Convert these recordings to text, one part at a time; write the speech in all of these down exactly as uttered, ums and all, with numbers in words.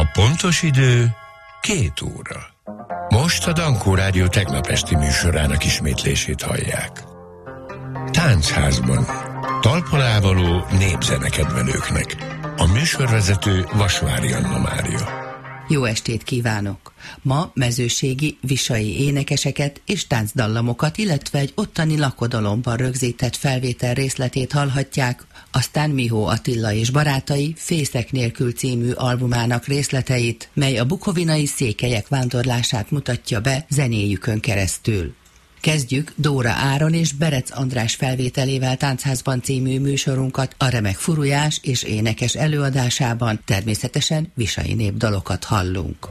A pontos idő két óra. Most a Dankó Rádió tegnap esti műsorának ismétlését hallják. Táncházban. Talpon-ávaló népzenekedvelőknek. A műsorvezető Vasvári Anna Mária. Jó estét kívánok! Ma mezőségi, visai énekeseket és táncdallamokat, illetve egy ottani lakodalomban rögzített felvétel részletét hallhatják, aztán Mihó Attila és barátai Fészek nélkül című albumának részleteit, mely a bukovinai székelyek vándorlását mutatja be zenéjükön keresztül. Kezdjük Dóra Áron és Berec András felvételével Táncházban című műsorunkat, a remek furujás és énekes előadásában természetesen visai népdalokat hallunk.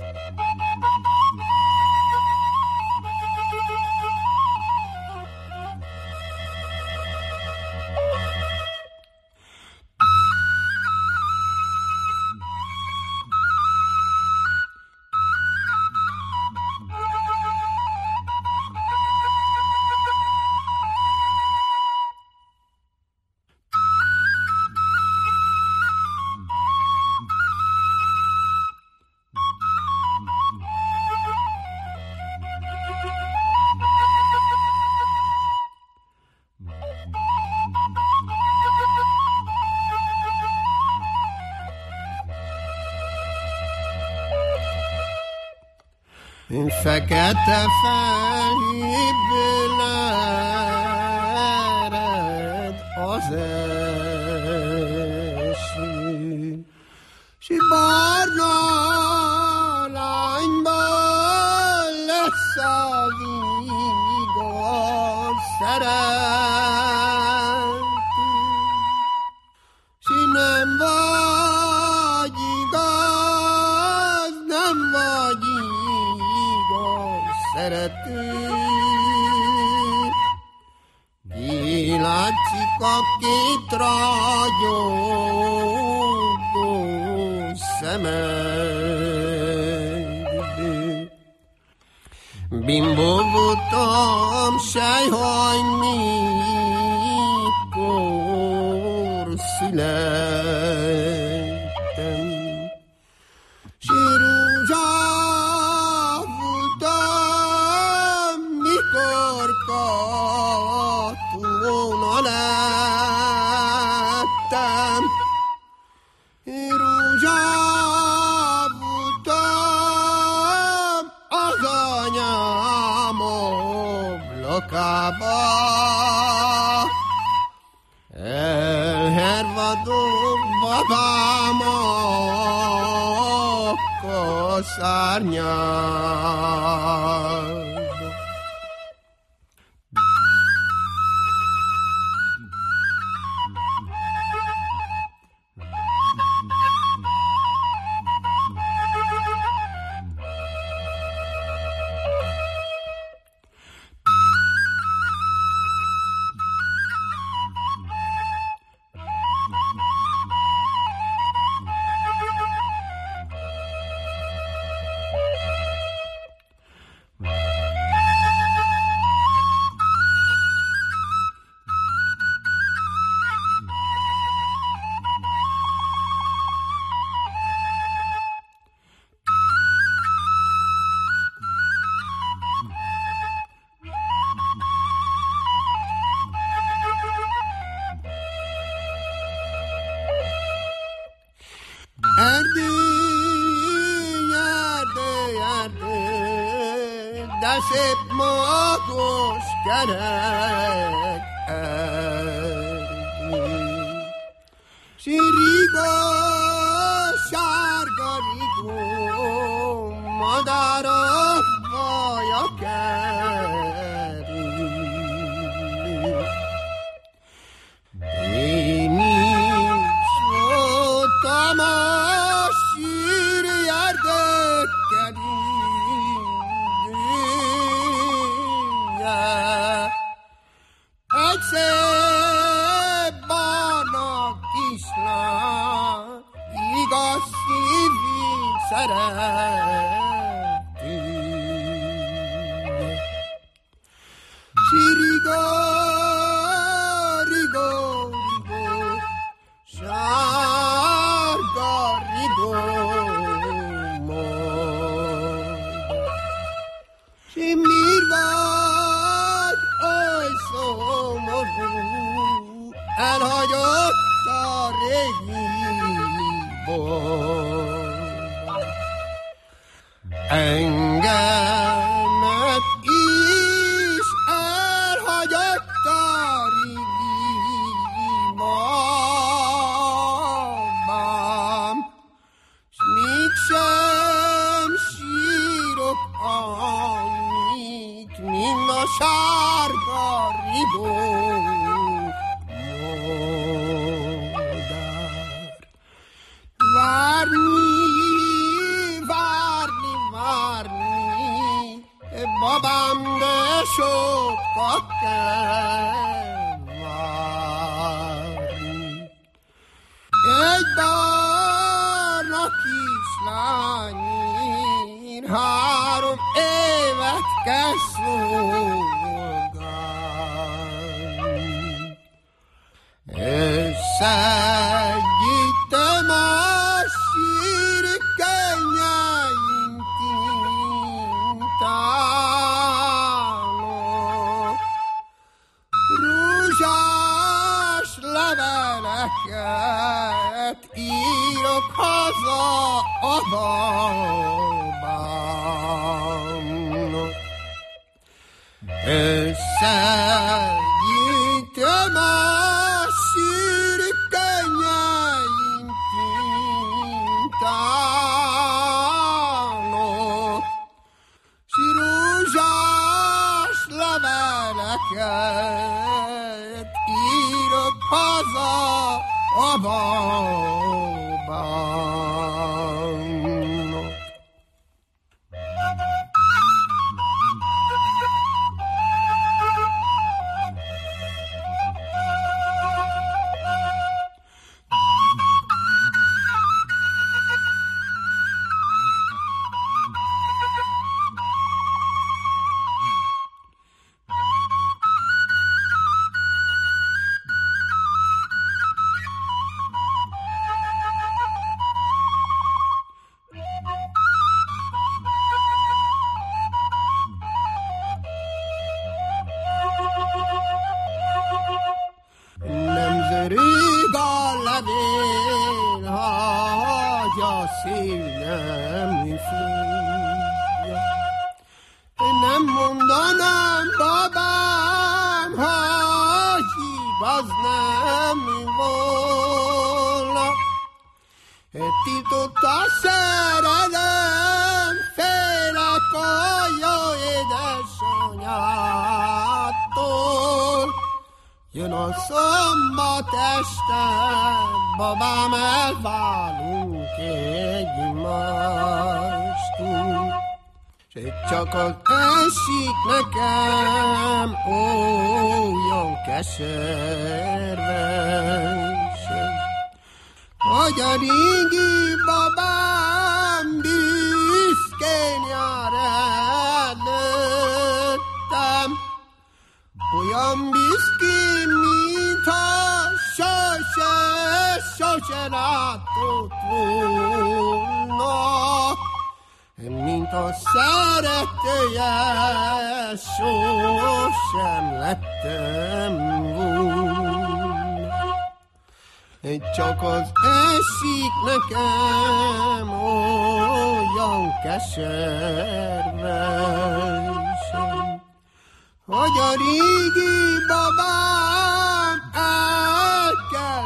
Fekete fehérből ered az eső, s barna lányból lesz a vigor szerető, s nem vagy igaz, nem vagy szerető. Kilátszik a két ragyogó szemedből. Bimbó voltam, sejhaj, mikor születtem, s rózsa katóna lettem, rózsa voltam az anyám ablakába, elhervadok babámak a szárnyába. De szép magos kerek erdő, s rigó, sárga rigó, madárok vaja kerül. Én is voltam a sűrű erdőkkel, egy szép barna kislány, igaz szívű szerető. Sirigó, rigó, rigó, sárga rigó, elhagyott a régi boltba. Engemet is elhagyott a régi boltban, s mégsem sírok annyit, mint a sárga rigó modár. Várni, várni, várni, babám, de sokat kell várni. Egy barna kislányért három évet kell szolgálni. Összegyűjtöm a sírkennyeim tintánok, rózsás leveleket írok haza a babámnak. Összegyűjtöm a sírkennyeim tintánok, s rózsás leveleket írok haza a babámnak. Rég a levél, hogy a szél nem fújja. Nem mondanám, babám, hogy igaz nem volna. Tiltott a szerelem, félek a jó édesanyától. Jön a szombat este, babám, elválunk egymástól. S csak az esik nekem olyan keservesen, hogy a régi babám büszkén jár előttem, olyan büszkén, mintha sose, sose látott volna, mint a szeretője sosem lettem volna. Csak az esik nekem olyan keservesen, hogy a régi babám el kell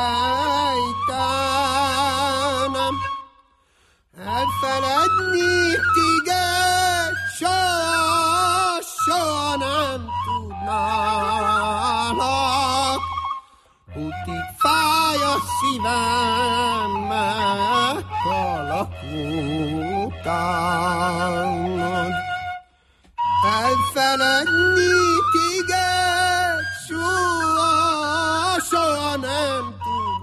felejtenem. Elfeledni téged soha, soha nem tudnálak. Útig fáj a szívem, meghalok utánod. Elfeledni téged soha, soha nem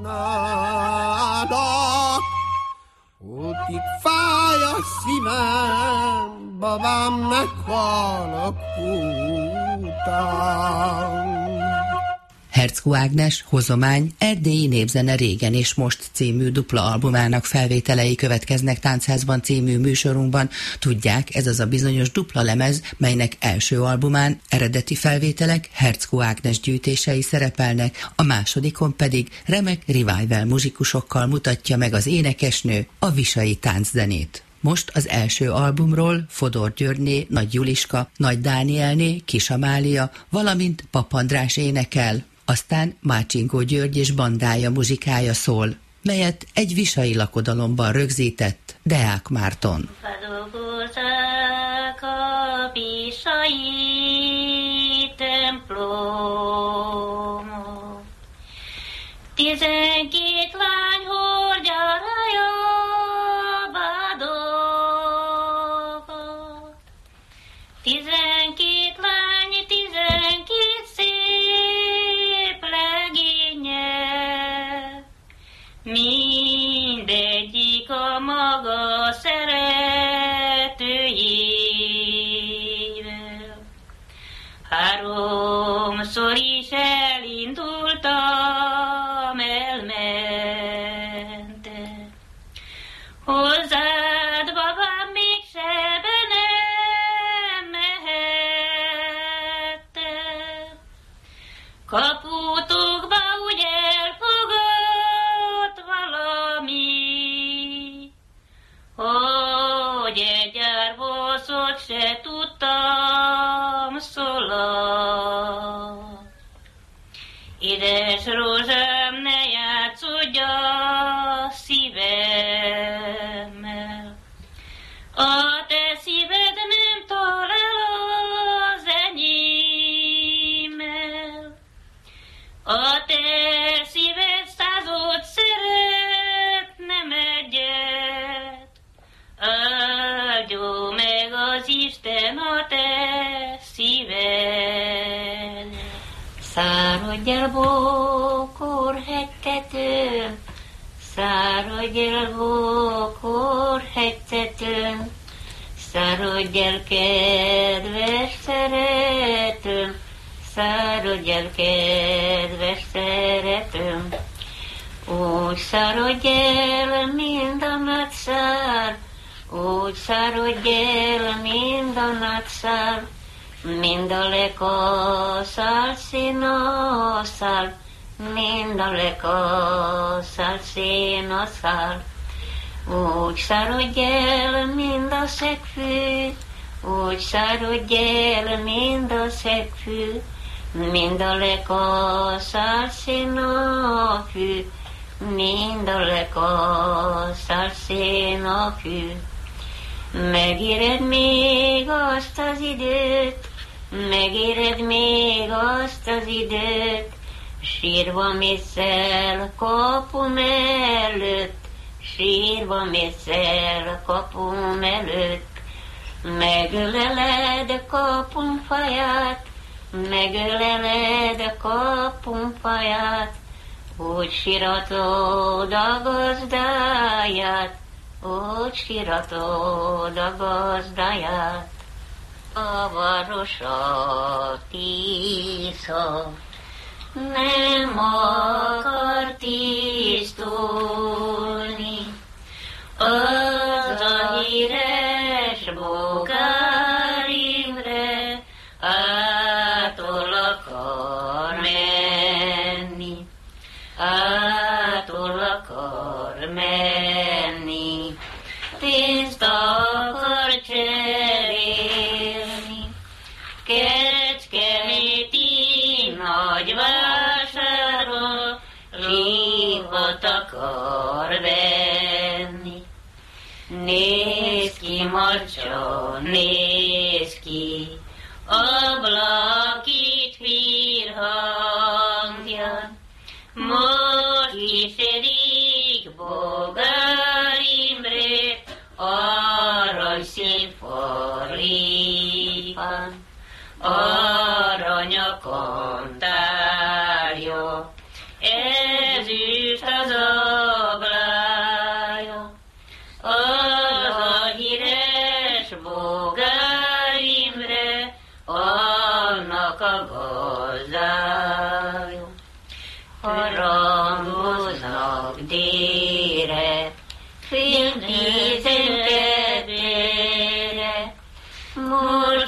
tudnálak. Útig fáj a szívem, babám, meghalok utánod. Herczkó Ágnes, Hozomány, erdélyi népzene régen és most című dupla albumának felvételei következnek Táncházban című műsorunkban. Tudják, ez az a bizonyos dupla lemez, melynek első albumán eredeti felvételek, Herczkó Ágnes gyűjtései szerepelnek, a másodikon pedig remek revival muzsikusokkal mutatja meg az énekesnő a visai tánczenét. Most az első albumról Fodor Györgyné, Nagy Juliska, Nagy Dánielné, Kis Amália, valamint Pap András énekel, aztán Mácsinkó György és bandája muzsikája szól, melyet egy visai lakodalomban rögzített Deák Márton. Feldolgozzák a visai templomot, tizenkét lány hordja rája bádokat, tizenkét lány, tizenkét szép legénye, mindegyik a maga szeretőjével. Háromszor is elindultam, elmentem hozzád, babám, mégse be nem mehettem. Kaputokba úgy elfogott valami, hogy egy árboszot se tudtam szólani. Édes rózsám, ne játszódj a szívemmel, a te szíved nem talál az enyémmel, a te szíved százot szeret, nem egyet, áldjon meg az Isten a te szíved. Száradj el bókor hegytetőn, száradj el bókor hegytetőn, száradj el kedves szeretőm, száradj el kedves szeretőm. Úgy száradj el, mind a nagy szár, úgy száradj el, mind a nagy szár, mind a lekaszál színaszál, mind a lekaszál színaszál. Úgy száradj el, mind a szegfű, úgy száradj el, mind a szegfű, mind a lekaszál színafű, mind a lekaszál színafű. Megéred még azt az időt, megéred még azt az időt, sírva mész el kapum előtt, sírva mész el kapum előtt. Megöleled kapum faját, megöleled kapum faját, úgy síratod a gazdáját, úgy síratod a gazdáját. A városa Tisza nem akar tisztulni, az a híres Bogár Imre ától akar menni, ától akar menni, pénzt akar cserélni, Kecskeméti nagyvásárra lívat akar venni. Nézd ki, macsa, nézd ki, ablakit fír hangján, most kísérik Bogár Imre aranyszínfaripán, aranyakon tárja, ezüst az ablája, az a híres Bogár Imre, annak a gazdája.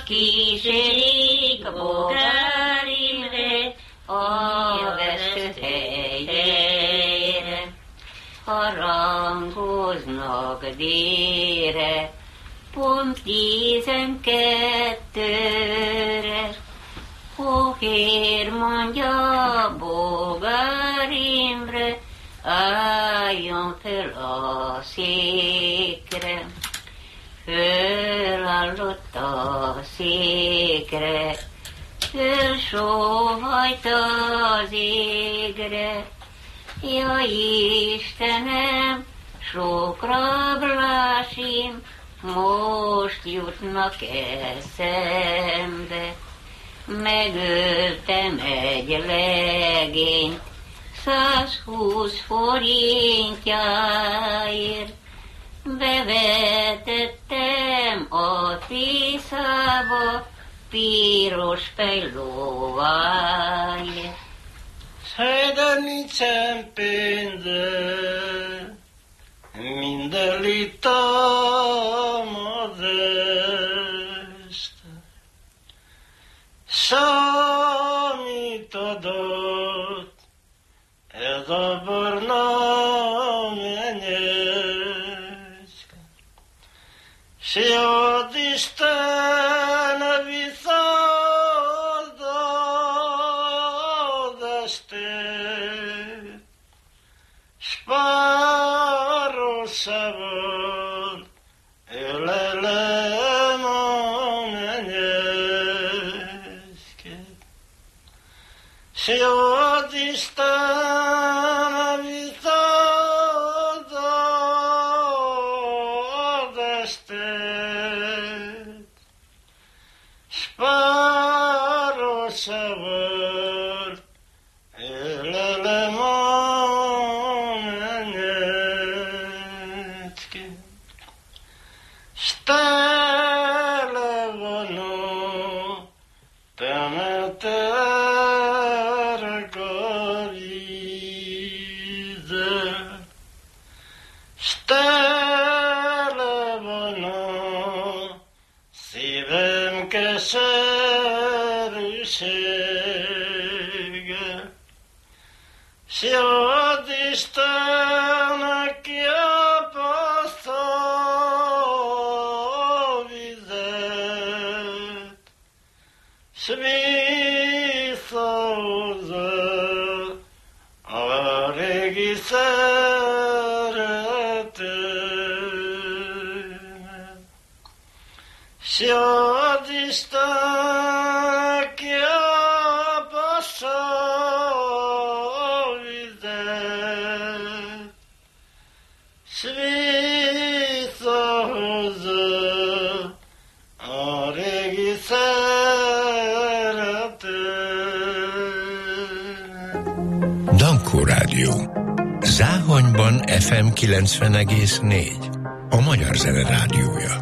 kísérik Bogár Imre a vesztett helyre. Harangoznak délre, pont tizenkettőre. Hohér mondja Bogár Imre, álljon fel a székre. Fölállott a székre, fölsóhajt az égre. Jaj, Istenem, sok rablásim most jutnak eszembe. Megöltem egy legényt százhúsz forintjáért. Bevetettem a Tiszába piros pejlóváért. De nincsen pénze, minden litam az este. Számít adott ez a barna menyecske, s ad Isten visszaad az estét, s párosával ölelem a menyecskét, s ad Isten visszaad az estét, s párosával ölelem a menyecskét. S tele van a temeterek a vízzel, s tele van a szívem keserűsége, s ad Isten, aki apassza a vizet, s visszahozza a régi szeretőmet. S ad Isten, aki apassza a vizet, s visszahozza a régi szeretőmet. Dankó Rádió. Záhonyban ef em kilencven egész négy. A Magyar Zene Rádiója.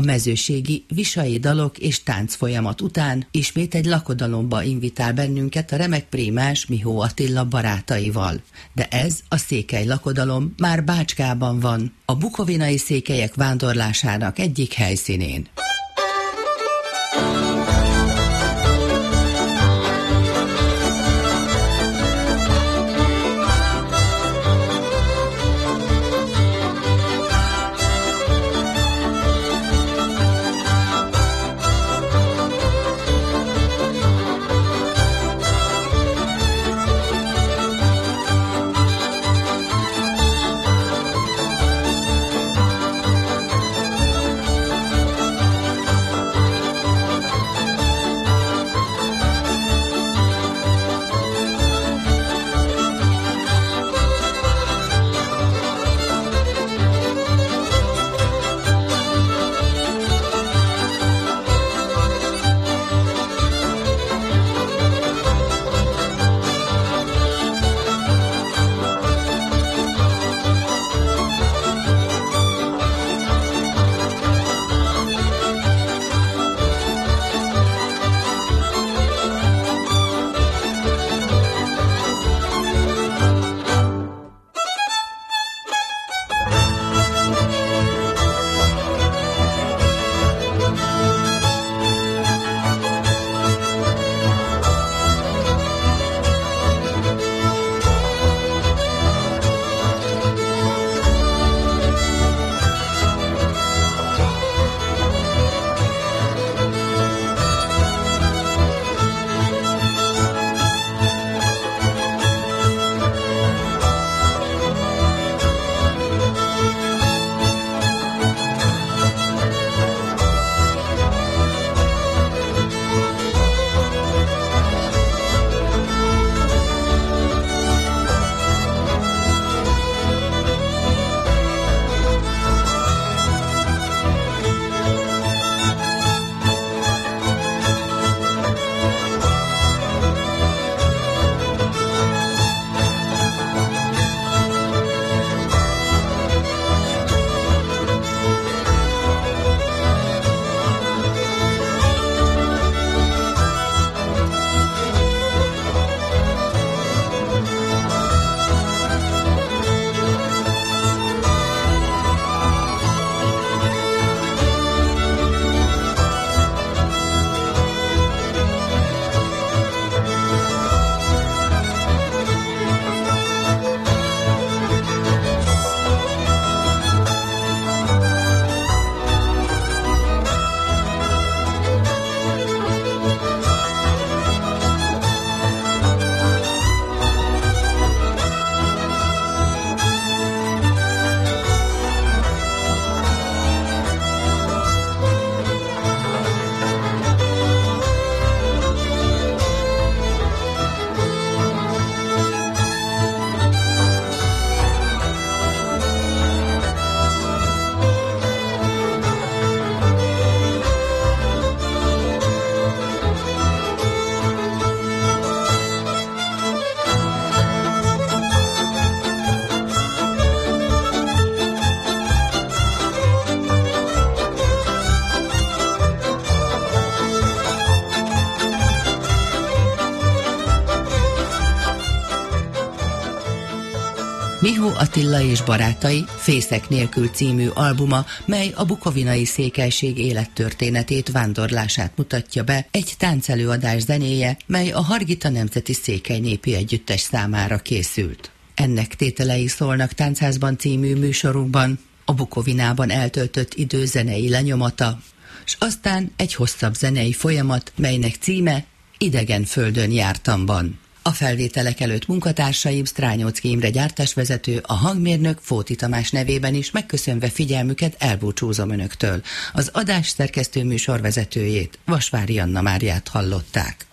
mezőségi visai dalok és tánc folyamat után ismét egy lakodalomba invitál bennünket a remek prímás Mihó Attila barátaival. De ez a székely lakodalom már Bácskában van, a bukovinai székelyek vándorlásának egyik helyszínén. Mihó Attila és barátai Fészek nélkül című albuma, mely a bukovinai székelység élettörténetét, vándorlását mutatja be, egy táncelőadás zenéje, mely a Hargita Nemzeti Székely Népi Együttes számára készült. Ennek tételei szólnak Táncházban című műsorunkban, a Bukovinában eltöltött idő zenei lenyomata, s aztán egy hosszabb zenei folyamat, melynek címe Idegen földön jártamban. A felvételek előtt munkatársaim Strányóczky Imre gyártásvezető, a hangmérnök Fóti Tamás nevében is megköszönve figyelmüket elbúcsúzom önöktől. Az adás szerkesztő műsorvezetőjét, Vasvári Anna Máriát hallották.